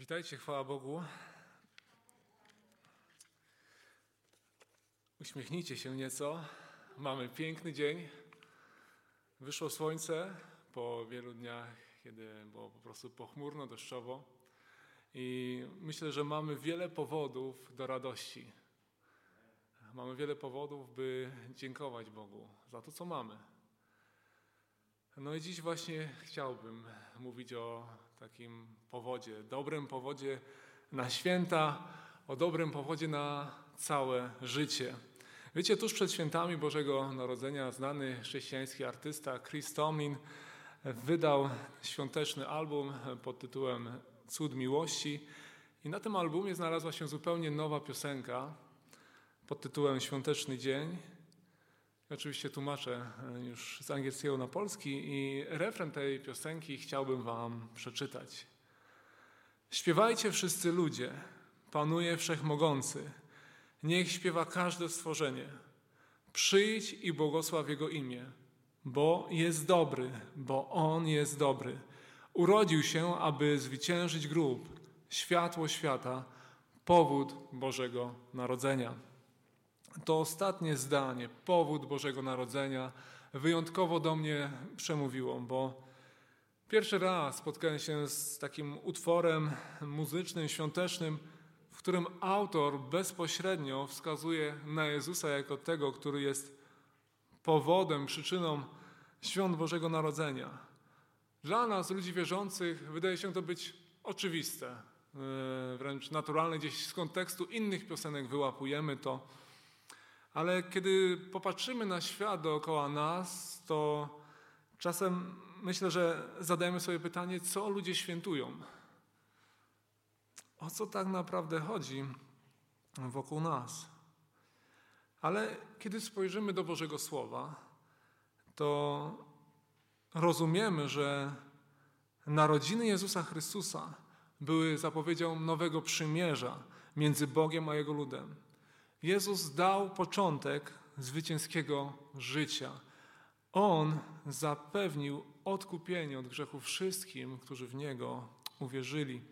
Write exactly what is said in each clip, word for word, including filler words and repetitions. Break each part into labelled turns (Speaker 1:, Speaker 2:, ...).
Speaker 1: Witajcie, chwała Bogu. Uśmiechnijcie się nieco. Mamy piękny dzień. Wyszło słońce po wielu dniach, kiedy było po prostu pochmurno, deszczowo. I myślę, że mamy wiele powodów do radości. Mamy wiele powodów, by dziękować Bogu za to, co mamy. No i dziś właśnie chciałbym mówić o takim powodzie, dobrym powodzie na święta, o dobrym powodzie na całe życie. Wiecie, tuż przed świętami Bożego Narodzenia znany chrześcijański artysta Chris Tomlin wydał świąteczny album pod tytułem Cud Miłości i na tym albumie znalazła się zupełnie nowa piosenka pod tytułem Świąteczny Dzień. Oczywiście tłumaczę już z angielskiego na polski i refren tej piosenki chciałbym wam przeczytać. Śpiewajcie wszyscy ludzie, panuje Wszechmogący, niech śpiewa każde stworzenie. Przyjdź i błogosław Jego imię, bo jest dobry, bo On jest dobry. Urodził się, aby zwyciężyć grób, światło świata, powód Bożego Narodzenia. To ostatnie zdanie, powód Bożego Narodzenia, wyjątkowo do mnie przemówiło, bo pierwszy raz spotkałem się z takim utworem muzycznym, świątecznym, w którym autor bezpośrednio wskazuje na Jezusa jako tego, który jest powodem, przyczyną świąt Bożego Narodzenia. Dla nas, ludzi wierzących, wydaje się to być oczywiste, wręcz naturalne, gdzieś z kontekstu innych piosenek wyłapujemy to. Ale kiedy popatrzymy na świat dookoła nas, to czasem myślę, że zadajemy sobie pytanie, co ludzie świętują. O co tak naprawdę chodzi wokół nas? Ale kiedy spojrzymy do Bożego Słowa, to rozumiemy, że narodziny Jezusa Chrystusa były zapowiedzią nowego przymierza między Bogiem a Jego ludem. Jezus dał początek zwycięskiego życia. On zapewnił odkupienie od grzechu wszystkim, którzy w Niego uwierzyli.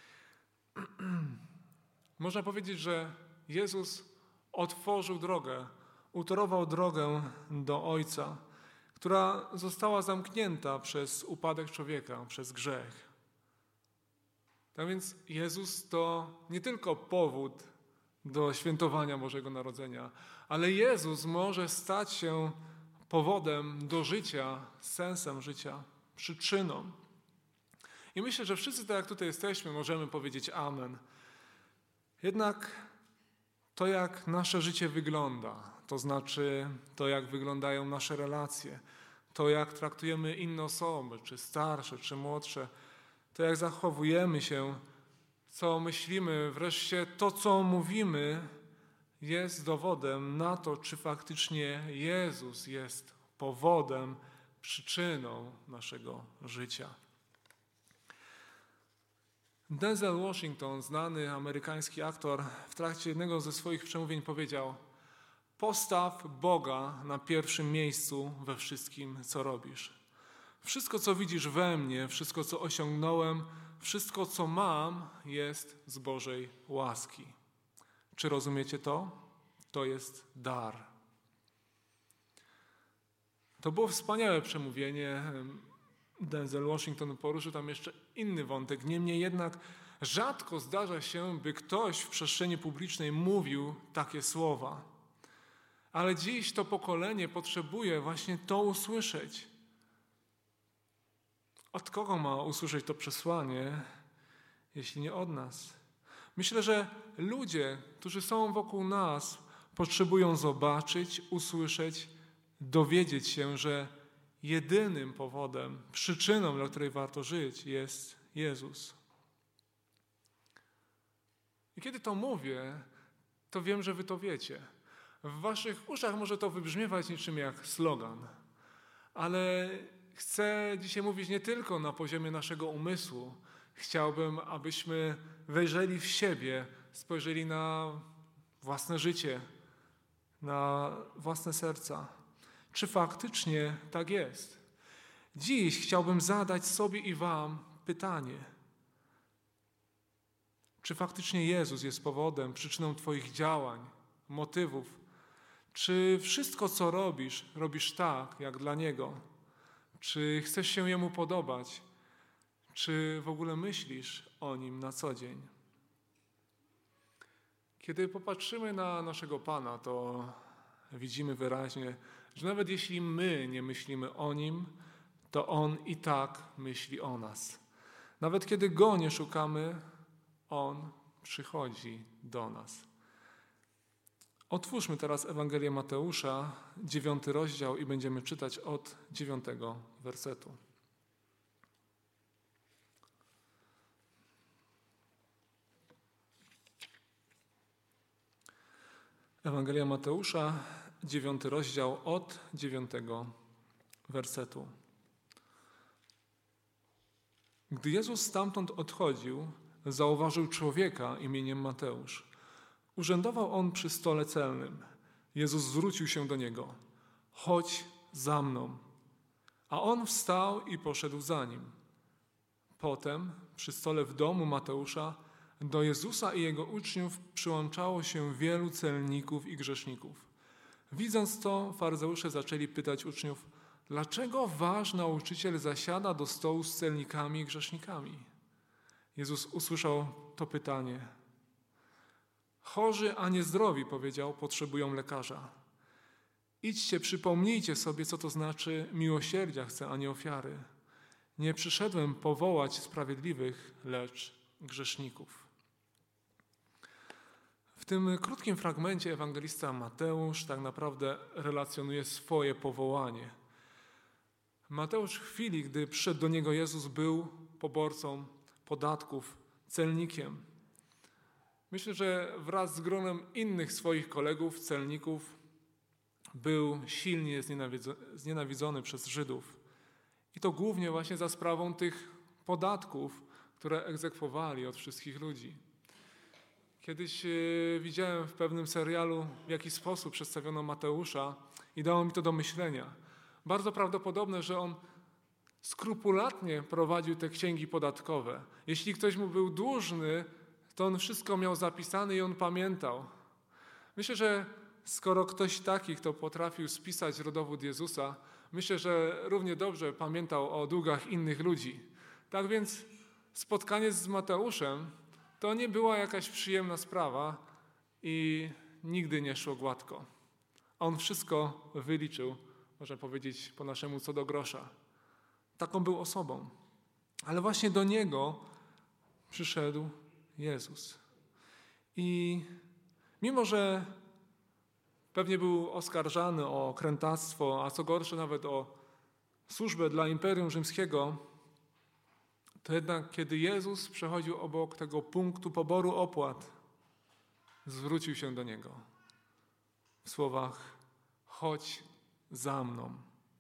Speaker 1: Można powiedzieć, że Jezus otworzył drogę, utorował drogę do Ojca, która została zamknięta przez upadek człowieka, przez grzech. Tak więc Jezus to nie tylko powód do świętowania Bożego Narodzenia, ale Jezus może stać się powodem do życia, sensem życia, przyczyną. I myślę, że wszyscy, tak jak tutaj jesteśmy, możemy powiedzieć amen. Jednak to, jak nasze życie wygląda, to znaczy to, jak wyglądają nasze relacje, to, jak traktujemy inne osoby, czy starsze, czy młodsze, to, jak zachowujemy się, co myślimy, wreszcie to, co mówimy, jest dowodem na to, czy faktycznie Jezus jest powodem, przyczyną naszego życia. Denzel Washington, znany amerykański aktor, w trakcie jednego ze swoich przemówień powiedział: postaw Boga na pierwszym miejscu we wszystkim, co robisz. Wszystko, co widzisz we mnie, wszystko, co osiągnąłem, wszystko, co mam, jest z Bożej łaski. Czy rozumiecie to? To jest dar. To było wspaniałe przemówienie. Denzel Washington poruszył tam jeszcze inny wątek. Niemniej jednak rzadko zdarza się, by ktoś w przestrzeni publicznej mówił takie słowa. Ale dziś to pokolenie potrzebuje właśnie to usłyszeć. Od kogo ma usłyszeć to przesłanie, jeśli nie od nas? Myślę, że ludzie, którzy są wokół nas, potrzebują zobaczyć, usłyszeć, dowiedzieć się, że jedynym powodem, przyczyną, dla której warto żyć, jest Jezus. I kiedy to mówię, to wiem, że wy to wiecie. W waszych uszach może to wybrzmiewać niczym jak slogan, ale chcę dzisiaj mówić nie tylko na poziomie naszego umysłu. Chciałbym, abyśmy wejrzeli w siebie, spojrzeli na własne życie, na własne serca. Czy faktycznie tak jest? Dziś chciałbym zadać sobie i wam pytanie. Czy faktycznie Jezus jest powodem, przyczyną Twoich działań, motywów? Czy wszystko, co robisz, robisz tak, jak dla Niego? Czy chcesz się Jemu podobać? Czy w ogóle myślisz o Nim na co dzień? Kiedy popatrzymy na naszego Pana, to widzimy wyraźnie, że nawet jeśli my nie myślimy o Nim, to On i tak myśli o nas. Nawet kiedy Go nie szukamy, On przychodzi do nas. Otwórzmy teraz Ewangelię Mateusza, dziewiąty rozdział i będziemy czytać od dziewiątego wersetu. Ewangelia Mateusza, dziewiąty rozdział od dziewiątego wersetu. Gdy Jezus stamtąd odchodził, zauważył człowieka imieniem Mateusz. Urzędował on przy stole celnym. Jezus zwrócił się do niego: chodź za mną. A on wstał i poszedł za nim. Potem przy stole w domu Mateusza do Jezusa i jego uczniów przyłączało się wielu celników i grzeszników. Widząc to, faryzeusze zaczęli pytać uczniów: dlaczego wasz nauczyciel zasiada do stołu z celnikami i grzesznikami? Jezus usłyszał to pytanie. Chorzy, a nie zdrowi, powiedział, potrzebują lekarza. Idźcie, przypomnijcie sobie, co to znaczy miłosierdzia chcę, a nie ofiary. Nie przyszedłem powołać sprawiedliwych, lecz grzeszników. W tym krótkim fragmencie ewangelista Mateusz tak naprawdę relacjonuje swoje powołanie. Mateusz w chwili, gdy przyszedł do niego Jezus, był poborcą podatków, celnikiem. Myślę, że wraz z gronem innych swoich kolegów, celników, był silnie znienawidzony przez Żydów. I to głównie właśnie za sprawą tych podatków, które egzekwowali od wszystkich ludzi. Kiedyś widziałem w pewnym serialu, w jaki sposób przedstawiono Mateusza i dało mi to do myślenia. Bardzo prawdopodobne, że on skrupulatnie prowadził te księgi podatkowe. Jeśli ktoś mu był dłużny, to on wszystko miał zapisane i on pamiętał. Myślę, że skoro ktoś taki, kto potrafił spisać rodowód Jezusa, myślę, że równie dobrze pamiętał o długach innych ludzi. Tak więc spotkanie z Mateuszem to nie była jakaś przyjemna sprawa i nigdy nie szło gładko. On wszystko wyliczył, można powiedzieć po naszemu co do grosza. Taką był osobą. Ale właśnie do niego przyszedł Jezus. I mimo, że pewnie był oskarżany o krętactwo, a co gorsze nawet o służbę dla Imperium Rzymskiego, to jednak kiedy Jezus przechodził obok tego punktu poboru opłat, zwrócił się do Niego w słowach: chodź za mną.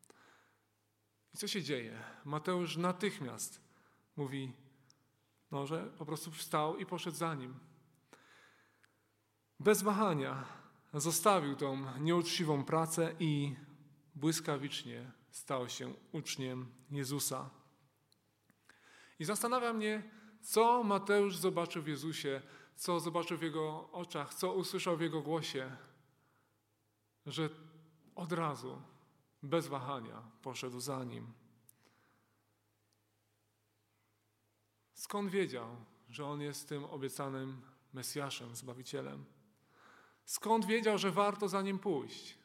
Speaker 1: I co się dzieje? Mateusz natychmiast mówi, no, że po prostu wstał i poszedł za Nim. Bez wahania zostawił tą nieuczciwą pracę i błyskawicznie stał się uczniem Jezusa. I zastanawia mnie, co Mateusz zobaczył w Jezusie, co zobaczył w Jego oczach, co usłyszał w Jego głosie, że od razu, bez wahania poszedł za Nim. Skąd wiedział, że On jest tym obiecanym Mesjaszem, Zbawicielem? Skąd wiedział, że warto za Nim pójść?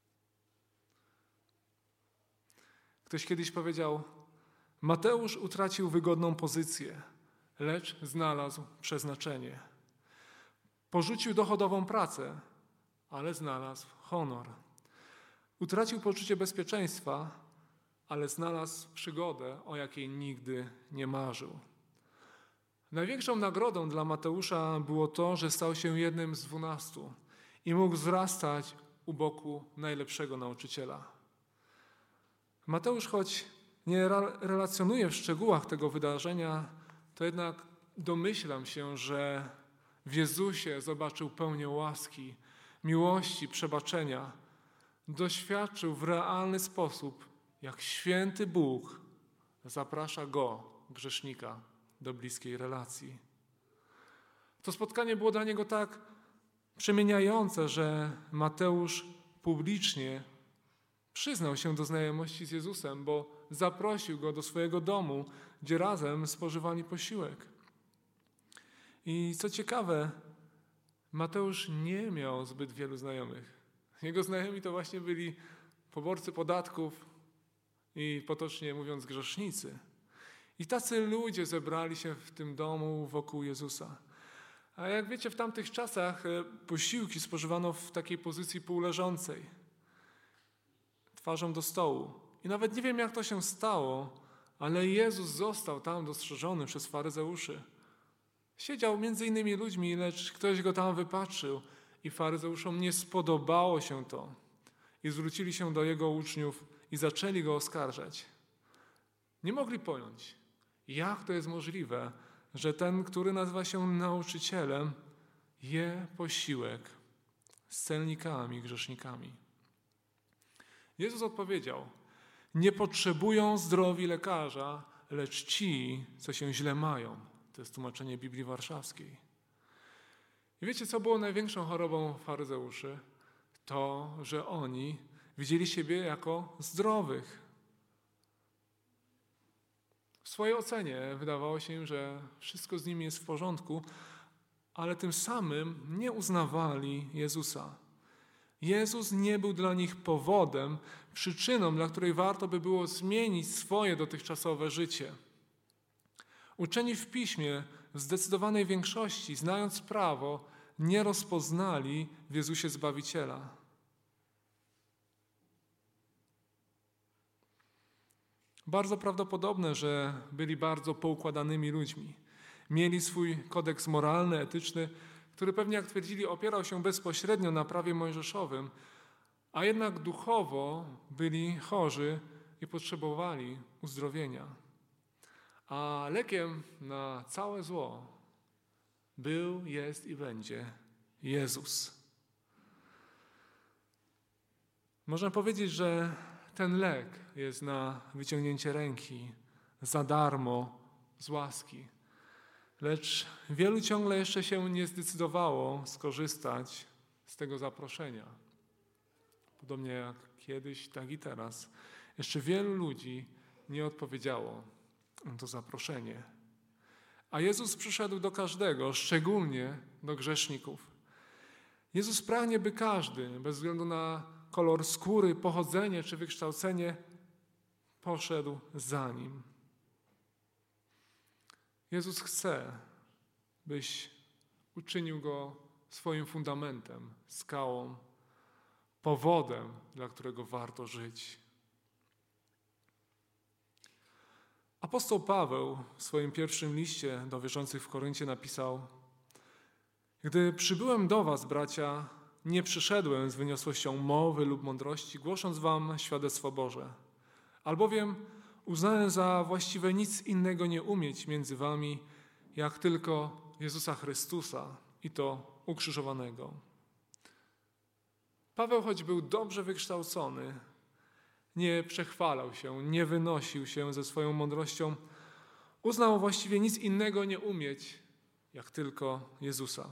Speaker 1: Ktoś kiedyś powiedział, Mateusz utracił wygodną pozycję, lecz znalazł przeznaczenie. Porzucił dochodową pracę, ale znalazł honor. Utracił poczucie bezpieczeństwa, ale znalazł przygodę, o jakiej nigdy nie marzył. Największą nagrodą dla Mateusza było to, że stał się jednym z dwunastu i mógł wzrastać u boku najlepszego nauczyciela. Mateusz, choć nie relacjonuje w szczegółach tego wydarzenia, to jednak domyślam się, że w Jezusie zobaczył pełnię łaski, miłości, przebaczenia. Doświadczył w realny sposób, jak święty Bóg zaprasza go, grzesznika, do bliskiej relacji. To spotkanie było dla niego tak przemieniające, że Mateusz publicznie przyznał się do znajomości z Jezusem, bo zaprosił go do swojego domu, gdzie razem spożywali posiłek. I co ciekawe, Mateusz nie miał zbyt wielu znajomych. Jego znajomi to właśnie byli poborcy podatków i potocznie mówiąc grzesznicy. I tacy ludzie zebrali się w tym domu wokół Jezusa. A jak wiecie, w tamtych czasach posiłki spożywano w takiej pozycji półleżącej, twarzą do stołu. I nawet nie wiem, jak to się stało, ale Jezus został tam dostrzeżony przez faryzeuszy. Siedział między innymi ludźmi, lecz ktoś go tam wypatrzył i faryzeuszom nie spodobało się to. I zwrócili się do jego uczniów i zaczęli go oskarżać. Nie mogli pojąć, jak to jest możliwe, że ten, który nazywa się nauczycielem, je posiłek z celnikami, grzesznikami. Jezus odpowiedział: nie potrzebują zdrowi lekarza, lecz ci, co się źle mają. To jest tłumaczenie Biblii Warszawskiej. I wiecie, co było największą chorobą faryzeuszy? To, że oni widzieli siebie jako zdrowych. W swojej ocenie wydawało się im, że wszystko z nimi jest w porządku, ale tym samym nie uznawali Jezusa. Jezus nie był dla nich powodem, przyczyną, dla której warto by było zmienić swoje dotychczasowe życie. Uczeni w Piśmie w zdecydowanej większości, znając prawo, nie rozpoznali w Jezusie Zbawiciela. Bardzo prawdopodobne, że byli bardzo poukładanymi ludźmi. Mieli swój kodeks moralny, etyczny, który pewnie, jak twierdzili, opierał się bezpośrednio na prawie mojżeszowym, a jednak duchowo byli chorzy i potrzebowali uzdrowienia. A lekiem na całe zło był, jest i będzie Jezus. Można powiedzieć, że ten lek jest na wyciągnięcie ręki, za darmo, z łaski. Lecz wielu ciągle jeszcze się nie zdecydowało skorzystać z tego zaproszenia. Podobnie jak kiedyś, tak i teraz. Jeszcze wielu ludzi nie odpowiedziało na to zaproszenie. A Jezus przyszedł do każdego, szczególnie do grzeszników. Jezus pragnie, by każdy, bez względu na kolor skóry, pochodzenie czy wykształcenie, poszedł za Nim. Jezus chce, byś uczynił Go swoim fundamentem, skałą, powodem, dla którego warto żyć. Apostoł Paweł w swoim pierwszym liście do wierzących w Koryncie napisał: gdy przybyłem do was, bracia, nie przyszedłem z wyniosłością mowy lub mądrości, głosząc wam świadectwo Boże. Albowiem uznałem za właściwe nic innego nie umieć między wami, jak tylko Jezusa Chrystusa i to ukrzyżowanego. Paweł, choć był dobrze wykształcony, nie przechwalał się, nie wynosił się ze swoją mądrością. Uznał właściwie nic innego nie umieć, jak tylko Jezusa.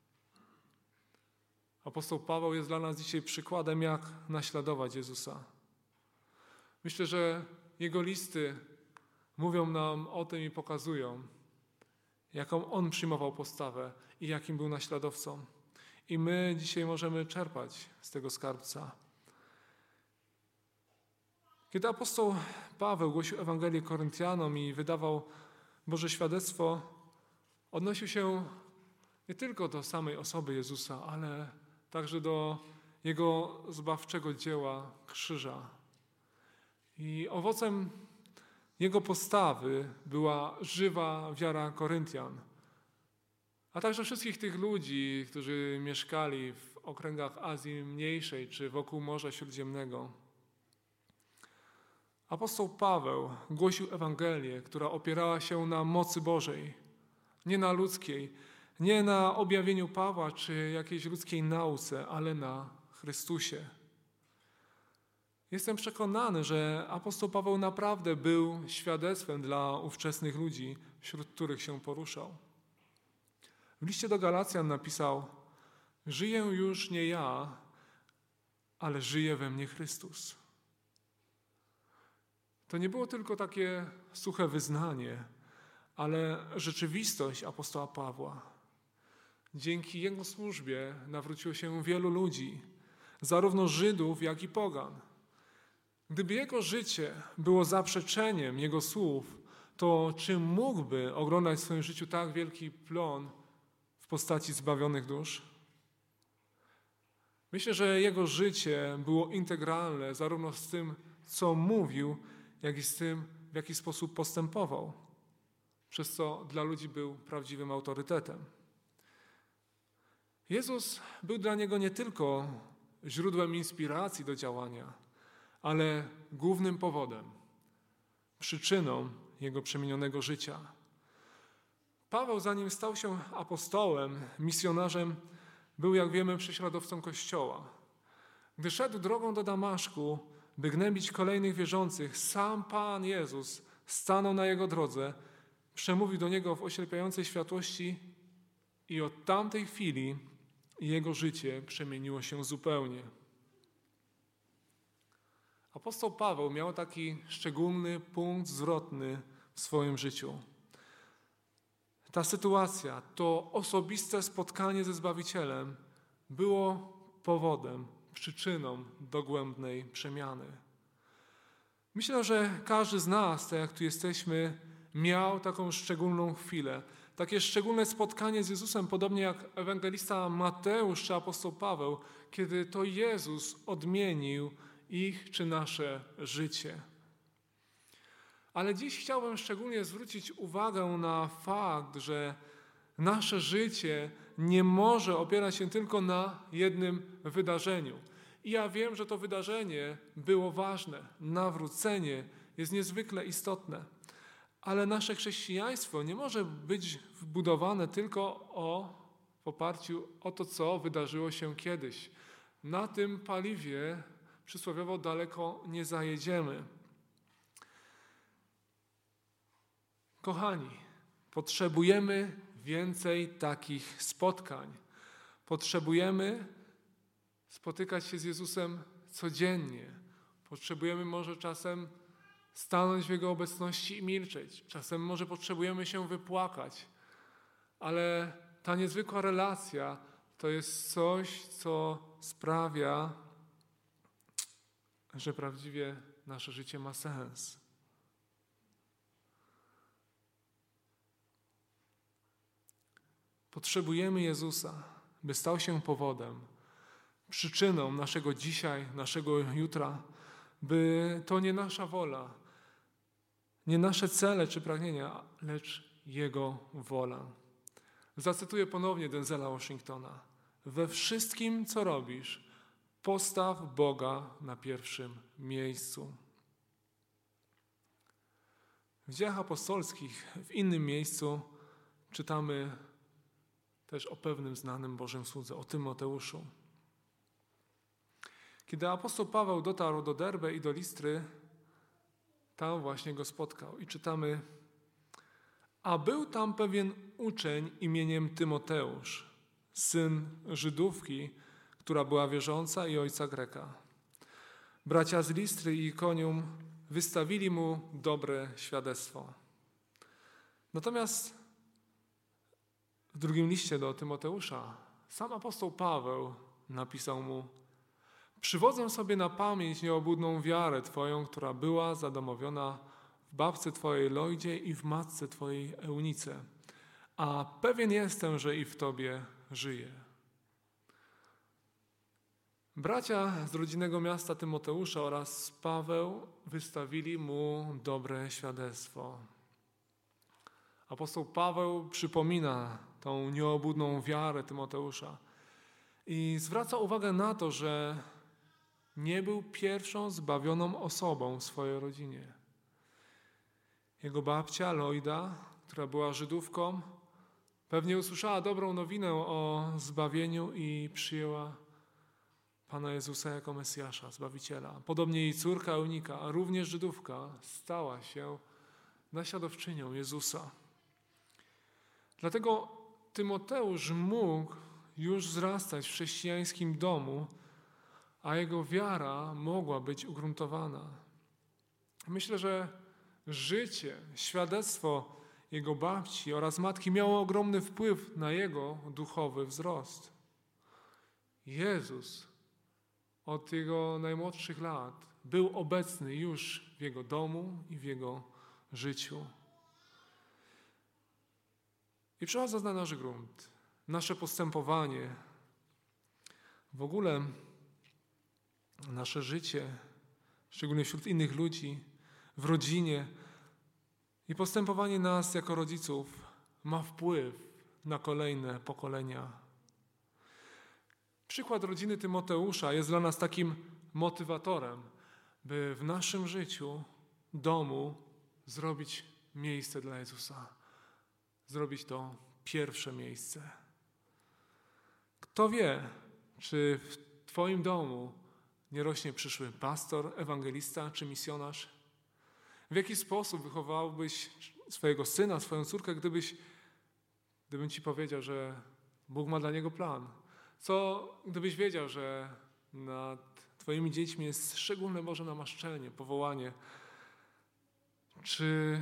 Speaker 1: Apostoł Paweł jest dla nas dzisiaj przykładem, jak naśladować Jezusa. Myślę, że jego listy mówią nam o tym i pokazują, jaką on przyjmował postawę i jakim był naśladowcą. I my dzisiaj możemy czerpać z tego skarbca. Kiedy apostoł Paweł głosił Ewangelię Koryntianom i wydawał Boże świadectwo, odnosił się nie tylko do samej osoby Jezusa, ale także do Jego zbawczego dzieła krzyża. I owocem Jego postawy była żywa wiara Koryntian, a także wszystkich tych ludzi, którzy mieszkali w okręgach Azji Mniejszej czy wokół Morza Śródziemnego. Apostoł Paweł głosił Ewangelię, która opierała się na mocy Bożej, nie na ludzkiej, nie na objawieniu Pawła czy jakiejś ludzkiej nauce, ale na Chrystusie. Jestem przekonany, że apostoł Paweł naprawdę był świadectwem dla ówczesnych ludzi, wśród których się poruszał. W liście do Galacjan napisał: żyję już nie ja, ale żyje we mnie Chrystus. To nie było tylko takie suche wyznanie, ale rzeczywistość apostoła Pawła. Dzięki jego służbie nawróciło się wielu ludzi, zarówno Żydów, jak i pogan. Gdyby jego życie było zaprzeczeniem jego słów, to czy mógłby oglądać w swoim życiu tak wielki plon w postaci zbawionych dusz? Myślę, że jego życie było integralne zarówno z tym, co mówił, jak i z tym, w jaki sposób postępował, przez co dla ludzi był prawdziwym autorytetem. Jezus był dla niego nie tylko źródłem inspiracji do działania, ale głównym powodem, przyczyną jego przemienionego życia. Paweł, zanim stał się apostołem, misjonarzem, był, jak wiemy, prześladowcą Kościoła. Gdy szedł drogą do Damaszku, by gnębić kolejnych wierzących, sam Pan Jezus stanął na jego drodze, przemówił do niego w oślepiającej światłości i od tamtej chwili jego życie przemieniło się zupełnie. Apostoł Paweł miał taki szczególny punkt zwrotny w swoim życiu. Ta sytuacja, to osobiste spotkanie ze Zbawicielem było powodem, przyczyną dogłębnej przemiany. Myślę, że każdy z nas, tak jak tu jesteśmy, miał taką szczególną chwilę, takie szczególne spotkanie z Jezusem, podobnie jak ewangelista Mateusz czy apostoł Paweł, kiedy to Jezus odmienił ich czy nasze życie. Ale dziś chciałbym szczególnie zwrócić uwagę na fakt, że nasze życie nie może opierać się tylko na jednym wydarzeniu. I ja wiem, że to wydarzenie było ważne. Nawrócenie jest niezwykle istotne. Ale nasze chrześcijaństwo nie może być wbudowane tylko o, w oparciu o to, co wydarzyło się kiedyś. Na tym paliwie przysłowiowo daleko nie zajedziemy. Kochani, potrzebujemy więcej takich spotkań. Potrzebujemy spotykać się z Jezusem codziennie. Potrzebujemy może czasem stanąć w Jego obecności i milczeć. Czasem może potrzebujemy się wypłakać. Ale ta niezwykła relacja to jest coś, co sprawia, że prawdziwie nasze życie ma sens. Potrzebujemy Jezusa, by stał się powodem, przyczyną naszego dzisiaj, naszego jutra, by to nie nasza wola, nie nasze cele czy pragnienia, lecz Jego wola. Zacytuję ponownie Denzela Washingtona. We wszystkim, co robisz, postaw Boga na pierwszym miejscu. W Dziejach Apostolskich, w innym miejscu czytamy też o pewnym znanym Bożym słudze, o Tymoteuszu. Kiedy apostoł Paweł dotarł do Derbe i do Listry, tam właśnie go spotkał. I czytamy: a był tam pewien uczeń imieniem Tymoteusz, syn Żydówki, która była wierząca i ojca Greka. Bracia z Listry i Ikonium wystawili mu dobre świadectwo. Natomiast w drugim liście do Tymoteusza sam apostoł Paweł napisał mu: przywodzę sobie na pamięć nieobłudną wiarę Twoją, która była zadomowiona w babce Twojej Lojdzie i w matce Twojej Eunice, a pewien jestem, że i w Tobie żyje. Bracia z rodzinnego miasta Tymoteusza oraz Paweł wystawili mu dobre świadectwo. Apostoł Paweł przypomina tą nieobłudną wiarę Tymoteusza i zwraca uwagę na to, że nie był pierwszą zbawioną osobą w swojej rodzinie. Jego babcia Lojda, która była Żydówką, pewnie usłyszała dobrą nowinę o zbawieniu i przyjęła Pana Jezusa jako Mesjasza, Zbawiciela. Podobnie jej córka Eunika, a również Żydówka, stała się naśladowczynią Jezusa. Dlatego Tymoteusz mógł już wzrastać w chrześcijańskim domu, a jego wiara mogła być ugruntowana. Myślę, że życie, świadectwo jego babci oraz matki miało ogromny wpływ na jego duchowy wzrost. Jezus od jego najmłodszych lat był obecny już w jego domu i w jego życiu. I przechodząc na nasz grunt, nasze postępowanie, w ogóle nasze życie, szczególnie wśród innych ludzi, w rodzinie i postępowanie nas jako rodziców ma wpływ na kolejne pokolenia. Przykład rodziny Tymoteusza jest dla nas takim motywatorem, by w naszym życiu, domu zrobić miejsce dla Jezusa. Zrobić to pierwsze miejsce. Kto wie, czy w Twoim domu nie rośnie przyszły pastor, ewangelista czy misjonarz? W jaki sposób wychowałbyś swojego syna, swoją córkę, gdybyś, gdybym Ci powiedział, że Bóg ma dla niego plan? Co gdybyś wiedział, że nad Twoimi dziećmi jest szczególne Boże namaszczenie, powołanie? Czy,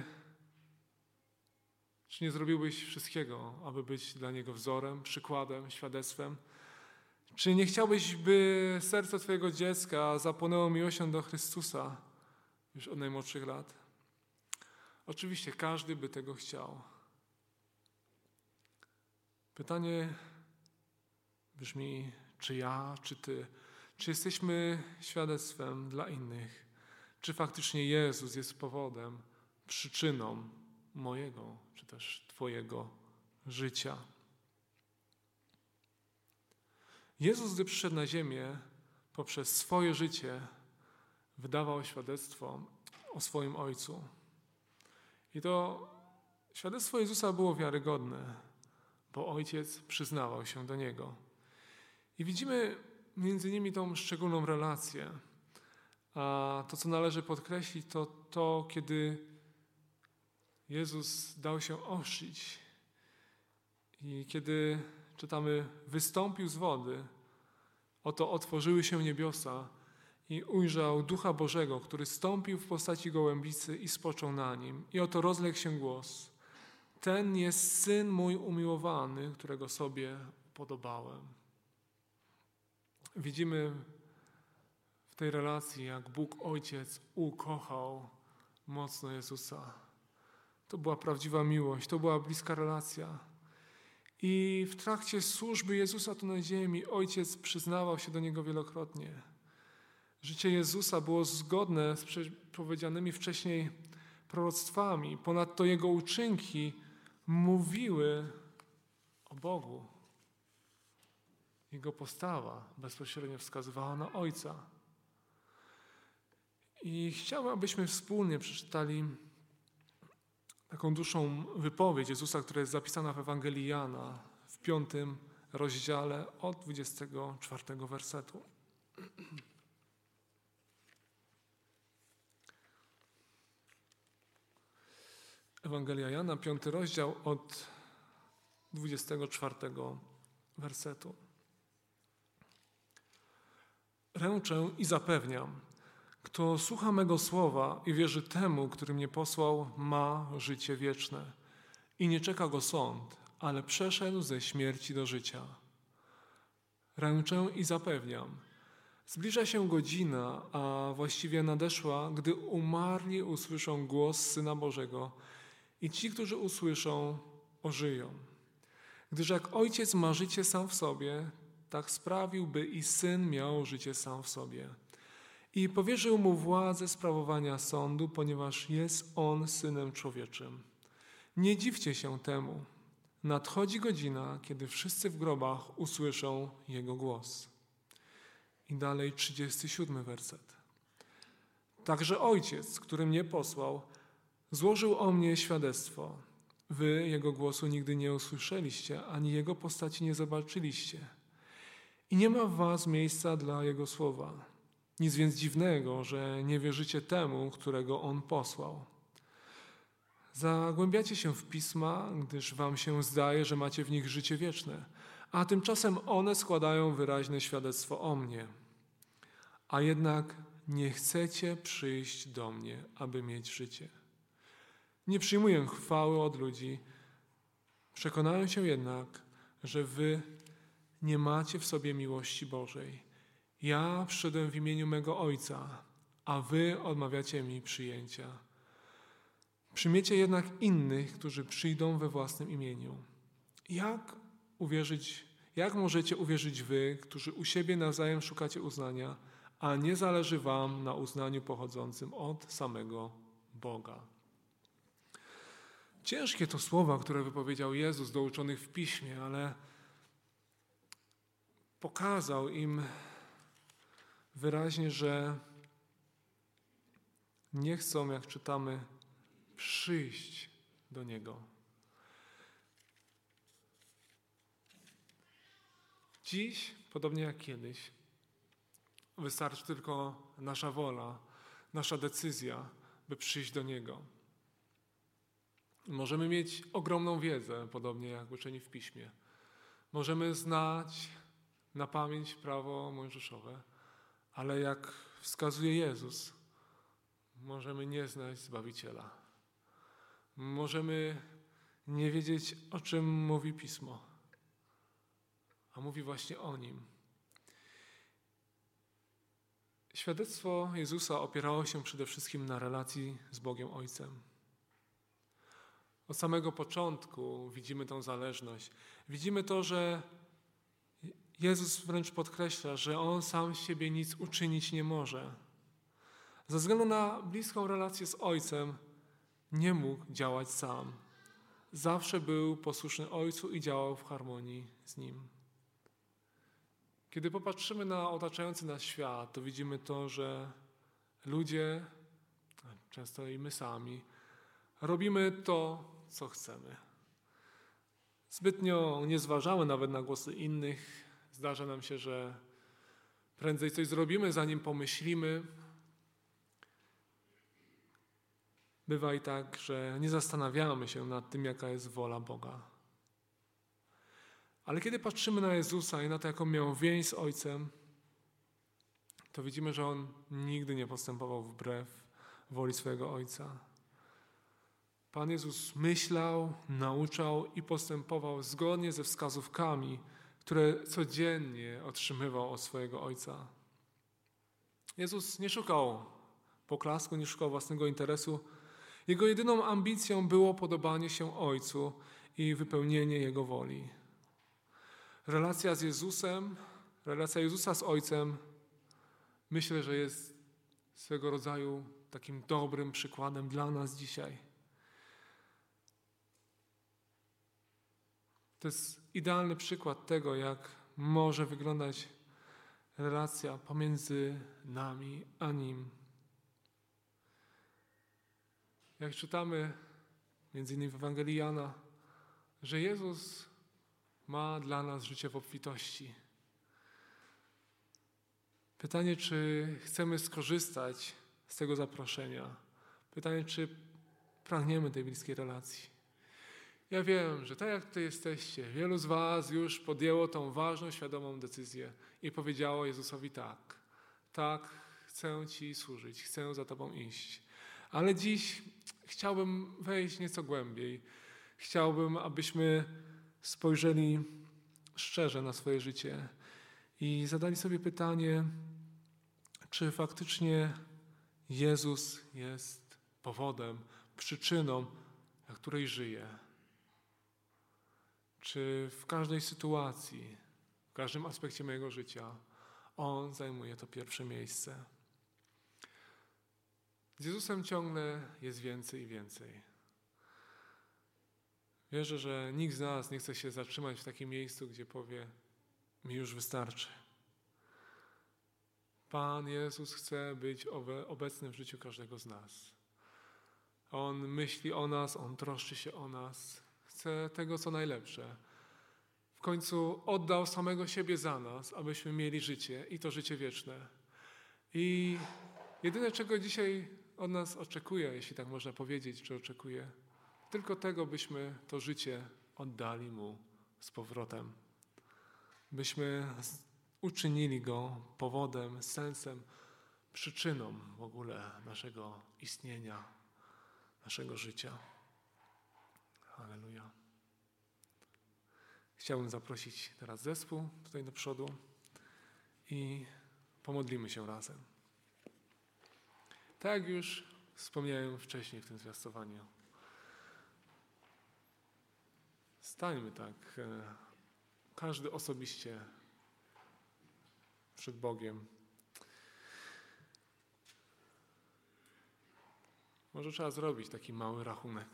Speaker 1: czy nie zrobiłbyś wszystkiego, aby być dla niego wzorem, przykładem, świadectwem? Czy nie chciałbyś, by serce Twojego dziecka zapłonęło miłością do Chrystusa już od najmłodszych lat? Oczywiście każdy by tego chciał. Pytanie brzmi, czy ja, czy Ty, czy jesteśmy świadectwem dla innych? Czy faktycznie Jezus jest powodem, przyczyną mojego, czy też Twojego życia? Jezus, gdy przyszedł na ziemię, poprzez swoje życie wydawał świadectwo o swoim Ojcu. I to świadectwo Jezusa było wiarygodne, bo Ojciec przyznawał się do Niego. I widzimy między nimi tą szczególną relację. A to, co należy podkreślić, to to, kiedy Jezus dał się ochrzcić i kiedy, czytamy, wystąpił z wody, oto otworzyły się niebiosa i ujrzał Ducha Bożego, który stąpił w postaci gołębicy i spoczął na nim. I oto rozległ się głos: ten jest Syn mój umiłowany, którego sobie upodobałem. Widzimy w tej relacji, jak Bóg Ojciec ukochał mocno Jezusa. To była prawdziwa miłość, to była bliska relacja. I w trakcie służby Jezusa tu na ziemi Ojciec przyznawał się do Niego wielokrotnie. Życie Jezusa było zgodne z powiedzianymi wcześniej proroctwami. Ponadto Jego uczynki mówiły o Bogu. Jego postawa bezpośrednio wskazywała na Ojca. I chciałbym, abyśmy wspólnie przeczytali taką dłuższą wypowiedź Jezusa, która jest zapisana w Ewangelii Jana w piątym rozdziale od dwudziestego czwartego wersetu. Ewangelia Jana, piąty rozdział od dwudziestego czwartego wersetu. Ręczę i zapewniam, kto słucha mego słowa i wierzy temu, który mnie posłał, ma życie wieczne i nie czeka go sąd, ale przeszedł ze śmierci do życia. Ręczę i zapewniam, zbliża się godzina, a właściwie nadeszła, gdy umarli usłyszą głos Syna Bożego i ci, którzy usłyszą, ożyją. Gdyż jak Ojciec ma życie sam w sobie, tak sprawił, by i Syn miał życie sam w sobie. I powierzył mu władzę sprawowania sądu, ponieważ jest on Synem Człowieczym. Nie dziwcie się temu. Nadchodzi godzina, kiedy wszyscy w grobach usłyszą Jego głos. I dalej trzydziesty siódmy werset. Także Ojciec, który mnie posłał, złożył o mnie świadectwo. Wy Jego głosu nigdy nie usłyszeliście, ani Jego postaci nie zobaczyliście. I nie ma w was miejsca dla Jego słowa. Nic więc dziwnego, że nie wierzycie temu, którego On posłał. Zagłębiacie się w pisma, gdyż wam się zdaje, że macie w nich życie wieczne, a tymczasem one składają wyraźne świadectwo o mnie. A jednak nie chcecie przyjść do mnie, aby mieć życie. Nie przyjmuję chwały od ludzi. Przekonałem się jednak, że wy nie macie w sobie miłości Bożej. Ja przyszedłem w imieniu mego Ojca, a wy odmawiacie mi przyjęcia. Przyjmiecie jednak innych, którzy przyjdą we własnym imieniu. Jak uwierzyć, jak możecie uwierzyć wy, którzy u siebie nawzajem szukacie uznania, a nie zależy wam na uznaniu pochodzącym od samego Boga? Ciężkie to słowa, które wypowiedział Jezus do uczonych w Piśmie, ale pokazał im wyraźnie, że nie chcą, jak czytamy, przyjść do Niego. Dziś, podobnie jak kiedyś, wystarczy tylko nasza wola, nasza decyzja, by przyjść do Niego. Możemy mieć ogromną wiedzę, podobnie jak uczeni w Piśmie. Możemy znać na pamięć prawo mojżeszowe, ale jak wskazuje Jezus, możemy nie znać Zbawiciela. Możemy nie wiedzieć, o czym mówi Pismo, a mówi właśnie o Nim. Świadectwo Jezusa opierało się przede wszystkim na relacji z Bogiem Ojcem. Od samego początku widzimy tę zależność. Widzimy to, że Jezus wręcz podkreśla, że On sam z siebie nic uczynić nie może. Ze względu na bliską relację z Ojcem nie mógł działać sam. Zawsze był posłuszny Ojcu i działał w harmonii z Nim. Kiedy popatrzymy na otaczający nas świat, to widzimy to, że ludzie, często i my sami, robimy to, co chcemy. Zbytnio nie zważamy nawet na głosy innych. Zdarza nam się, że prędzej coś zrobimy, zanim pomyślimy. Bywa i tak, że nie zastanawiamy się nad tym, jaka jest wola Boga. Ale kiedy patrzymy na Jezusa i na to, jaką miał więź z Ojcem, to widzimy, że On nigdy nie postępował wbrew woli swojego Ojca. Pan Jezus myślał, nauczał i postępował zgodnie ze wskazówkami, które codziennie otrzymywał od swojego Ojca. Jezus nie szukał poklasku, nie szukał własnego interesu. Jego jedyną ambicją było podobanie się Ojcu i wypełnienie Jego woli. Relacja z Jezusem, relacja Jezusa z Ojcem, myślę, że jest swego rodzaju takim dobrym przykładem dla nas dzisiaj. To jest idealny przykład tego, jak może wyglądać relacja pomiędzy nami a Nim. Jak czytamy między innymi w Ewangelii Jana, że Jezus ma dla nas życie w obfitości. Pytanie, czy chcemy skorzystać z tego zaproszenia? Pytanie, czy pragniemy tej bliskiej relacji? Ja wiem, że tak jak tutaj jesteście, wielu z was już podjęło tą ważną, świadomą decyzję i powiedziało Jezusowi tak. Tak, chcę Ci służyć, chcę za Tobą iść. Ale dziś chciałbym wejść nieco głębiej. Chciałbym, abyśmy spojrzeli szczerze na swoje życie i zadali sobie pytanie, czy faktycznie Jezus jest powodem, przyczyną, dla której żyję. Czy w każdej sytuacji, w każdym aspekcie mojego życia On zajmuje to pierwsze miejsce. Z Jezusem ciągle jest więcej i więcej. Wierzę, że nikt z nas nie chce się zatrzymać w takim miejscu, gdzie powie, mi już wystarczy. Pan Jezus chce być obecny w życiu każdego z nas. On myśli o nas, On troszczy się o nas, chce tego, co najlepsze. W końcu oddał samego siebie za nas, abyśmy mieli życie i to życie wieczne. I jedyne, czego dzisiaj od nas oczekuje, jeśli tak można powiedzieć, czy oczekuje, Tylko tego, byśmy to życie oddali Mu z powrotem. Byśmy uczynili Go powodem, sensem, przyczyną w ogóle naszego istnienia, naszego życia. Halleluja. Chciałbym zaprosić teraz zespół tutaj do przodu i pomodlimy się razem. Tak jak już wspomniałem wcześniej w tym zwiastowaniu. Stańmy tak, każdy osobiście przed Bogiem. Może trzeba zrobić taki mały rachunek.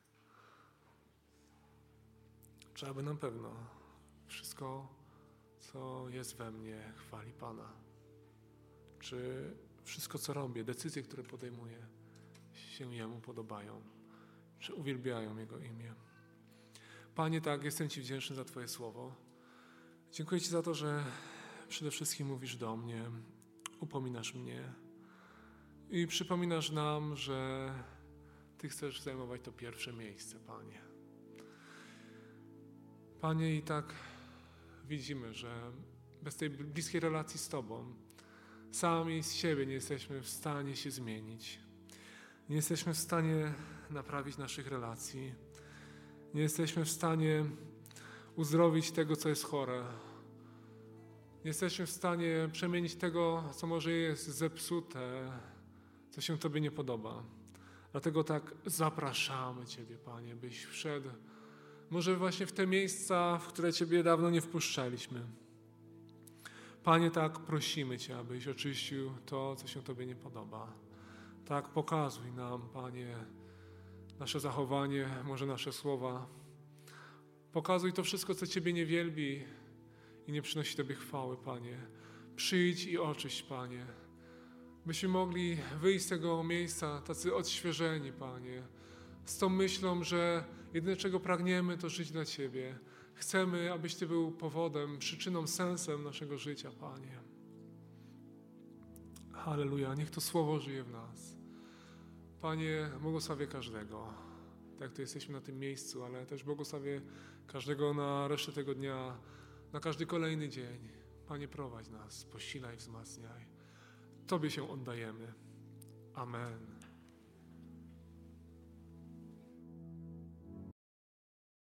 Speaker 1: Czy aby na pewno wszystko, co jest we mnie, chwali Pana? Czy wszystko, co robię, decyzje, które podejmuję, się Jemu podobają? Czy uwielbiają Jego imię? Panie, tak, jestem Ci wdzięczny za Twoje słowo. Dziękuję Ci za to, że przede wszystkim mówisz do mnie, upominasz mnie i przypominasz nam, że Ty chcesz zajmować to pierwsze miejsce, Panie. Panie, i tak widzimy, że bez tej bliskiej relacji z Tobą sami z siebie nie jesteśmy w stanie się zmienić. Nie jesteśmy w stanie naprawić naszych relacji. Nie jesteśmy w stanie uzdrowić tego, co jest chore. Nie jesteśmy w stanie przemienić tego, co może jest zepsute, co się Tobie nie podoba. Dlatego tak zapraszamy Ciebie, Panie, byś wszedł może właśnie w te miejsca, w które Ciebie dawno nie wpuszczaliśmy. Panie, tak prosimy Cię, abyś oczyścił to, co się Tobie nie podoba. Tak pokazuj nam, Panie, nasze zachowanie, może nasze słowa. Pokazuj to wszystko, co Ciebie nie wielbi i nie przynosi Tobie chwały, Panie. Przyjdź i oczyść, Panie, byśmy mogli wyjść z tego miejsca tacy odświeżeni, Panie, z tą myślą, że jedyne, czego pragniemy, to żyć dla Ciebie. Chcemy, abyś Ty był powodem, przyczyną, sensem naszego życia, Panie. Halleluja, niech to słowo żyje w nas. Panie, błogosławię każdego, tak jak tu jesteśmy na tym miejscu, ale też błogosławię każdego na resztę tego dnia, na każdy kolejny dzień. Panie, prowadź nas, posilaj, wzmacniaj. Tobie się oddajemy. Amen.